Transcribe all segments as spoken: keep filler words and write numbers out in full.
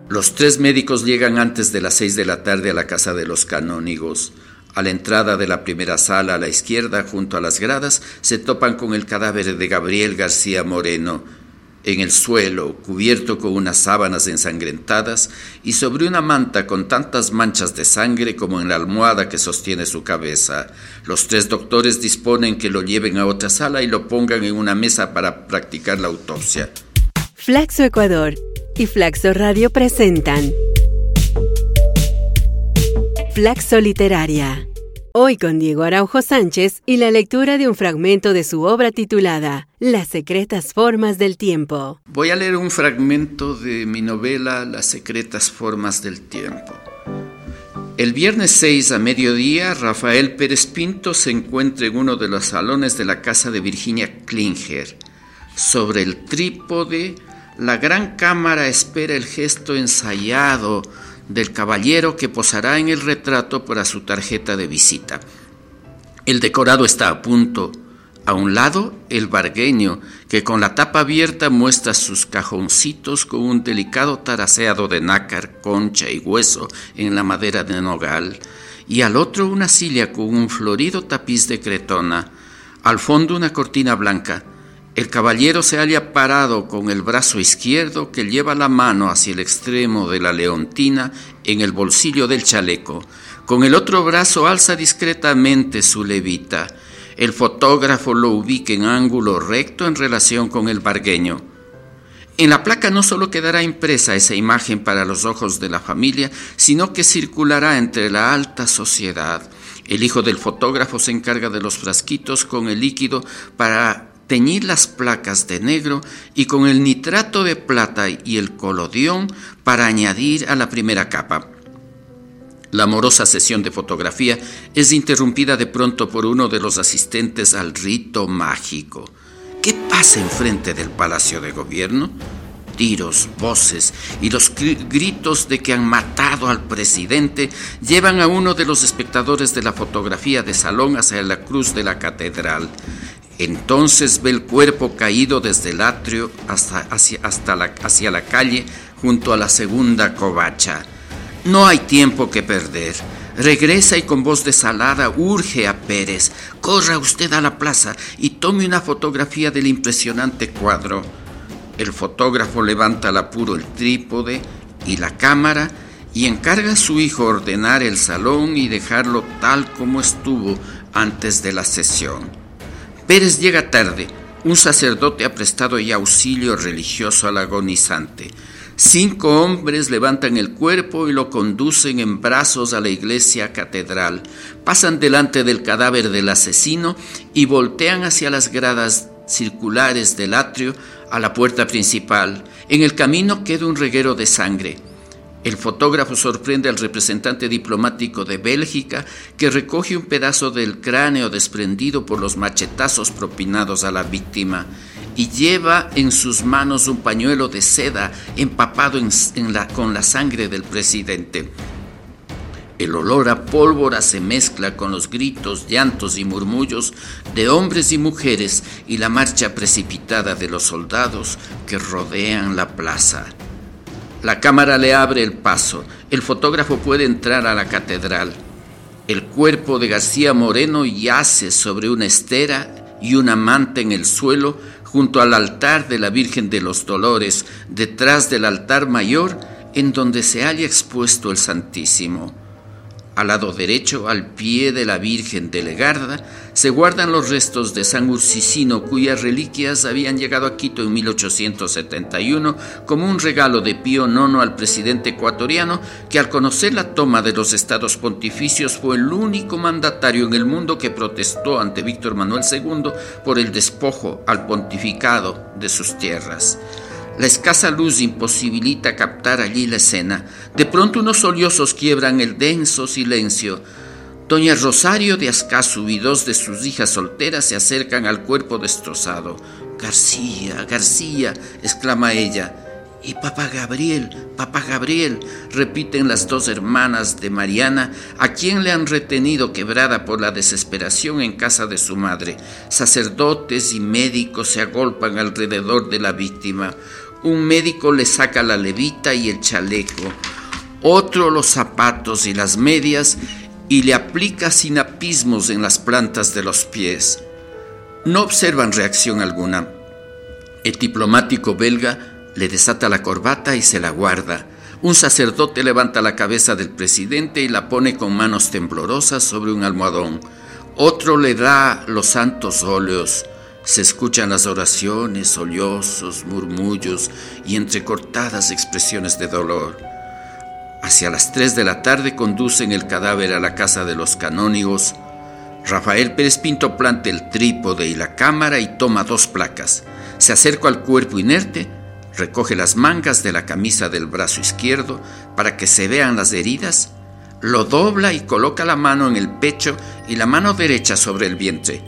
Los tres médicos llegan antes de las seis de la tarde a la casa de los canónigos. A la entrada de la primera sala, a la izquierda, junto a las gradas, se topan con el cadáver de Gabriel García Moreno, en el suelo, cubierto con unas sábanas ensangrentadas y sobre una manta con tantas manchas de sangre como en la almohada que sostiene su cabeza. Los tres doctores disponen que lo lleven a otra sala y lo pongan en una mesa para practicar la autopsia. Flaxo Ecuador y Flaxo Radio presentan Flaxo Literaria. Hoy con Diego Araujo Sánchez y la lectura de un fragmento de su obra titulada Las secretas formas del tiempo. Voy a leer un fragmento de mi novela Las secretas formas del tiempo. El viernes seis a mediodía, Rafael Pérez Pinto se encuentra en uno de los salones de la casa de Virginia Klinger. Sobre el trípode, la gran cámara espera el gesto ensayado del caballero que posará en el retrato para su tarjeta de visita. El decorado está a punto. A un lado, el vargueño, que con la tapa abierta muestra sus cajoncitos con un delicado taraseado de nácar, concha y hueso en la madera de nogal, y al otro una silla con un florido tapiz de cretona. Al fondo una cortina blanca. El caballero se halla parado con el brazo izquierdo que lleva la mano hacia el extremo de la leontina en el bolsillo del chaleco. Con el otro brazo alza discretamente su levita. El fotógrafo lo ubica en ángulo recto en relación con el vargueño. En la placa no solo quedará impresa esa imagen para los ojos de la familia, sino que circulará entre la alta sociedad. El hijo del fotógrafo se encarga de los frasquitos con el líquido para teñir las placas de negro y con el nitrato de plata y el colodión para añadir a la primera capa. La amorosa sesión de fotografía es interrumpida de pronto por uno de los asistentes al rito mágico. ¿Qué pasa enfrente del Palacio de Gobierno? Tiros, voces y los gritos de que han matado al presidente llevan a uno de los espectadores de la fotografía de salón hacia la cruz de la catedral. Entonces ve el cuerpo caído desde el atrio hasta, hacia, hasta la, hacia la calle junto a la segunda covacha. No hay tiempo que perder. Regresa y con voz desalada urge a Pérez: corra usted a la plaza y tome una fotografía del impresionante cuadro. El fotógrafo levanta al apuro el trípode y la cámara y encarga a su hijo ordenar el salón y dejarlo tal como estuvo antes de la sesión. Pérez llega tarde. Un sacerdote ha prestado ya auxilio religioso al agonizante. Cinco hombres levantan el cuerpo y lo conducen en brazos a la iglesia catedral. Pasan delante del cadáver del asesino y voltean hacia las gradas circulares del atrio a la puerta principal. En el camino queda un reguero de sangre. El fotógrafo sorprende al representante diplomático de Bélgica, que recoge un pedazo del cráneo desprendido por los machetazos propinados a la víctima y lleva en sus manos un pañuelo de seda empapado en, en la, con la sangre del presidente. El olor a pólvora se mezcla con los gritos, llantos y murmullos de hombres y mujeres y la marcha precipitada de los soldados que rodean la plaza. La cámara le abre el paso. El fotógrafo puede entrar a la catedral. El cuerpo de García Moreno yace sobre una estera y una manta en el suelo junto al altar de la Virgen de los Dolores, detrás del altar mayor en donde se halla expuesto el Santísimo. Al lado derecho, al pie de la Virgen de Legarda, se guardan los restos de San Ursicino, cuyas reliquias habían llegado a Quito en mil ochocientos setenta y uno como un regalo de Pío noveno al presidente ecuatoriano, que al conocer la toma de los estados pontificios fue el único mandatario en el mundo que protestó ante Víctor Manuel segundo por el despojo al pontificado de sus tierras. La escasa luz imposibilita captar allí la escena. De pronto unos sollozos quiebran el denso silencio. Doña Rosario de Ascazu y dos de sus hijas solteras se acercan al cuerpo destrozado. «García, García», exclama ella. «Y papá Gabriel, papá Gabriel», repiten las dos hermanas de Mariana, a quien le han retenido quebrada por la desesperación en casa de su madre. Sacerdotes y médicos se agolpan alrededor de la víctima. Un médico le saca la levita y el chaleco, otro los zapatos y las medias y le aplica sinapismos en las plantas de los pies. No observan reacción alguna. El diplomático belga le desata la corbata y se la guarda. Un sacerdote levanta la cabeza del presidente y la pone con manos temblorosas sobre un almohadón. Otro le da los santos óleos. Se escuchan las oraciones, sollozos, murmullos y entrecortadas expresiones de dolor. Hacia las tres de la tarde conducen el cadáver a la casa de los canónigos. Rafael Pérez Pinto planta el trípode y la cámara y toma dos placas. Se acerca al cuerpo inerte, recoge las mangas de la camisa del brazo izquierdo para que se vean las heridas, lo dobla y coloca la mano en el pecho y la mano derecha sobre el vientre.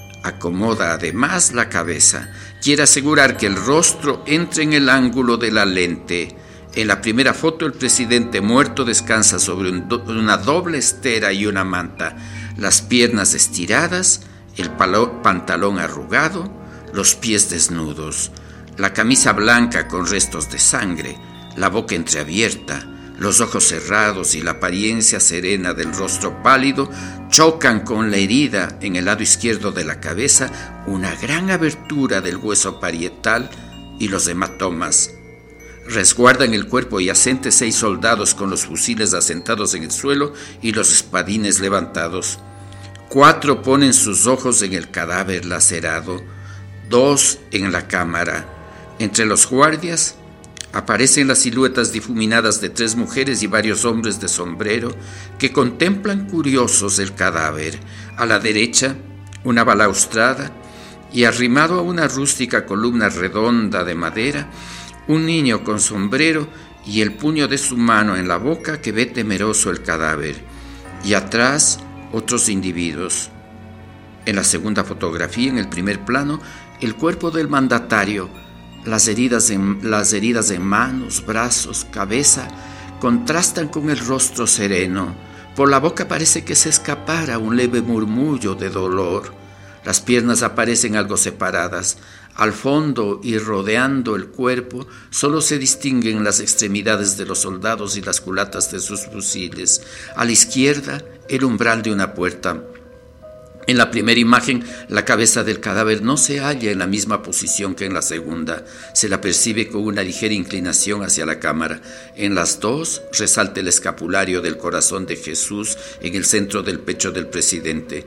Acomoda además la cabeza. Quiere asegurar que el rostro entre en el ángulo de la lente. En la primera foto el presidente muerto descansa sobre un do- una doble estera y una manta, las piernas estiradas, el palo- pantalón arrugado, los pies desnudos, la camisa blanca con restos de sangre, la boca entreabierta, los ojos cerrados y la apariencia serena del rostro pálido chocan con la herida en el lado izquierdo de la cabeza, una gran abertura del hueso parietal y los hematomas. Resguardan el cuerpo yacente seis soldados con los fusiles asentados en el suelo y los espadines levantados. Cuatro ponen sus ojos en el cadáver lacerado, dos en la cámara. Entre los guardias aparecen las siluetas difuminadas de tres mujeres y varios hombres de sombrero que contemplan curiosos el cadáver. A la derecha, una balaustrada y arrimado a una rústica columna redonda de madera, un niño con sombrero y el puño de su mano en la boca que ve temeroso el cadáver. Y atrás, otros individuos. En la segunda fotografía, en el primer plano, el cuerpo del mandatario, las heridas en, las heridas en manos, brazos, cabeza, contrastan con el rostro sereno. Por la boca parece que se escapara un leve murmullo de dolor. Las piernas aparecen algo separadas. Al fondo y rodeando el cuerpo solo se distinguen las extremidades de los soldados y las culatas de sus fusiles. A la izquierda, el umbral de una puerta. En la primera imagen, la cabeza del cadáver no se halla en la misma posición que en la segunda. Se la percibe con una ligera inclinación hacia la cámara. En las dos, resalta el escapulario del corazón de Jesús en el centro del pecho del presidente.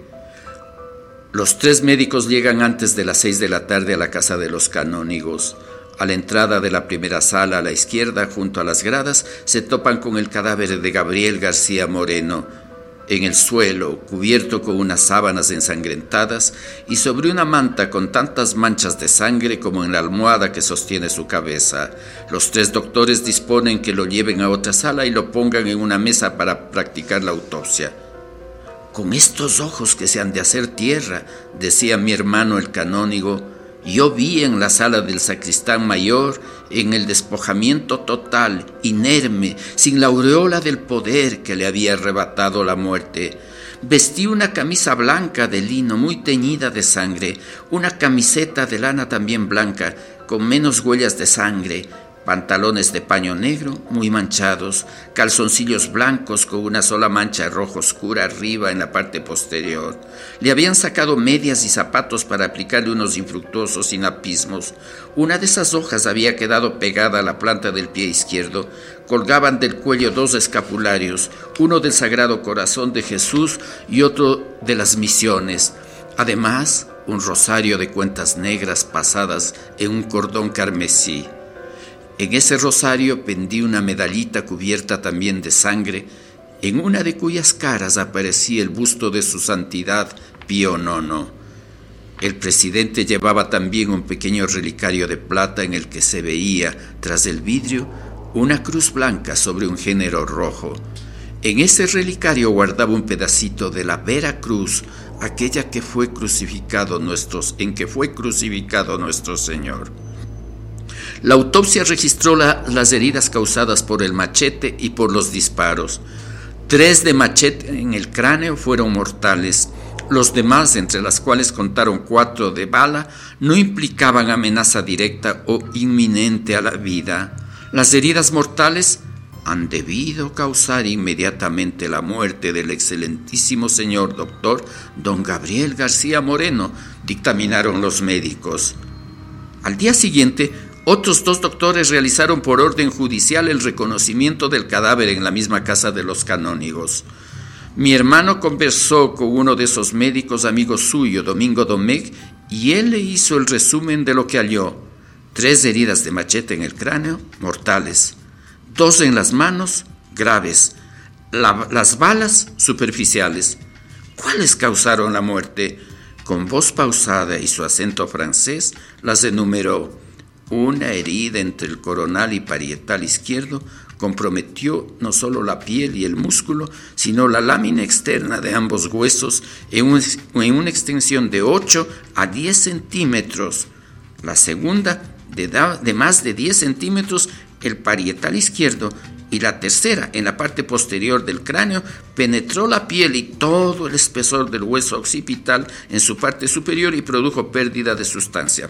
Los tres médicos llegan antes de las seis de la tarde a la casa de los canónigos. A la entrada de la primera sala, a la izquierda, junto a las gradas, se topan con el cadáver de Gabriel García Moreno, en el suelo, cubierto con unas sábanas ensangrentadas y sobre una manta con tantas manchas de sangre como en la almohada que sostiene su cabeza. Los tres doctores disponen que lo lleven a otra sala y lo pongan en una mesa para practicar la autopsia. Con estos ojos que se han de hacer tierra, decía mi hermano el canónigo, yo vi en la sala del sacristán mayor, en el despojamiento total, inerme, sin la aureola del poder que le había arrebatado la muerte. Vestí una camisa blanca de lino muy teñida de sangre, una camiseta de lana también blanca, con menos huellas de sangre, pantalones de paño negro muy manchados, calzoncillos blancos con una sola mancha roja oscura arriba en la parte posterior. Le habían sacado medias y zapatos para aplicarle unos infructuosos sinapismos. Una de esas hojas había quedado pegada a la planta del pie izquierdo. Colgaban del cuello dos escapularios, uno del Sagrado Corazón de Jesús y otro de las Misiones. Además, un rosario de cuentas negras pasadas en un cordón carmesí. En ese rosario pendía una medallita cubierta también de sangre, en una de cuyas caras aparecía el busto de su santidad Pío nono. El presidente llevaba también un pequeño relicario de plata en el que se veía, tras el vidrio, una cruz blanca sobre un género rojo. En ese relicario guardaba un pedacito de la vera cruz, aquella que fue crucificado nuestros, en que fue crucificado nuestro Señor. La autopsia registró la, las heridas causadas por el machete y por los disparos. Tres de machete en el cráneo fueron mortales. Los demás, entre las cuales contaron cuatro de bala, no implicaban amenaza directa o inminente a la vida. Las heridas mortales han debido causar inmediatamente la muerte del excelentísimo señor doctor don Gabriel García Moreno, dictaminaron los médicos. Al día siguiente, otros dos doctores realizaron por orden judicial el reconocimiento del cadáver en la misma casa de los canónigos. Mi hermano conversó con uno de esos médicos amigos suyo, Domingo Domecq, y él le hizo el resumen de lo que halló. Tres heridas de machete en el cráneo, mortales. Dos en las manos, graves. La, las balas, superficiales. ¿Cuáles causaron la muerte? Con voz pausada y su acento francés, las enumeró. Una herida entre el coronal y parietal izquierdo comprometió no solo la piel y el músculo, sino la lámina externa de ambos huesos en, un, en una extensión de ocho a diez centímetros. La segunda, de, da, de más de diez centímetros, el parietal izquierdo, y la tercera, en la parte posterior del cráneo, penetró la piel y todo el espesor del hueso occipital en su parte superior y produjo pérdida de sustancia.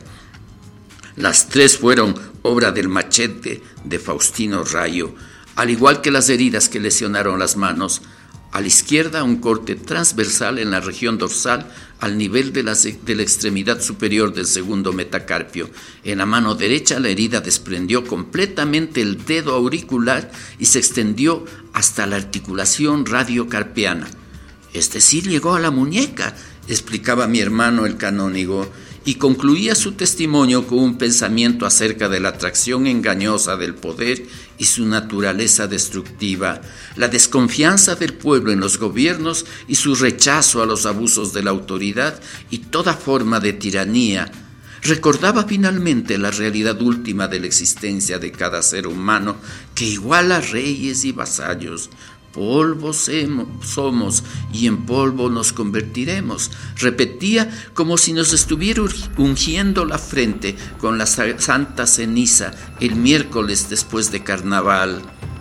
Las tres fueron obra del machete de Faustino Rayo, al igual que las heridas que lesionaron las manos. A la izquierda, un corte transversal en la región dorsal al nivel de la, de la extremidad superior del segundo metacarpio. En la mano derecha, la herida desprendió completamente el dedo auricular y se extendió hasta la articulación radiocarpiana. Es decir, llegó a la muñeca, explicaba mi hermano el canónigo, y concluía su testimonio con un pensamiento acerca de la atracción engañosa del poder y su naturaleza destructiva, la desconfianza del pueblo en los gobiernos y su rechazo a los abusos de la autoridad y toda forma de tiranía. Recordaba finalmente la realidad última de la existencia de cada ser humano que iguala reyes y vasallos. Polvo somos y en polvo nos convertiremos, repetía como si nos estuviera ungiendo la frente con la santa ceniza el miércoles después de carnaval.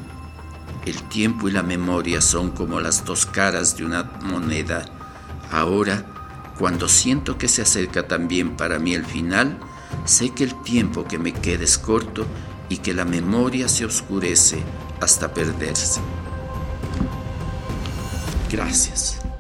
El tiempo y la memoria son como las dos caras de una moneda. Ahora, cuando siento que se acerca también para mí el final, sé que el tiempo que me queda es corto y que la memoria se oscurece hasta perderse. Gracias.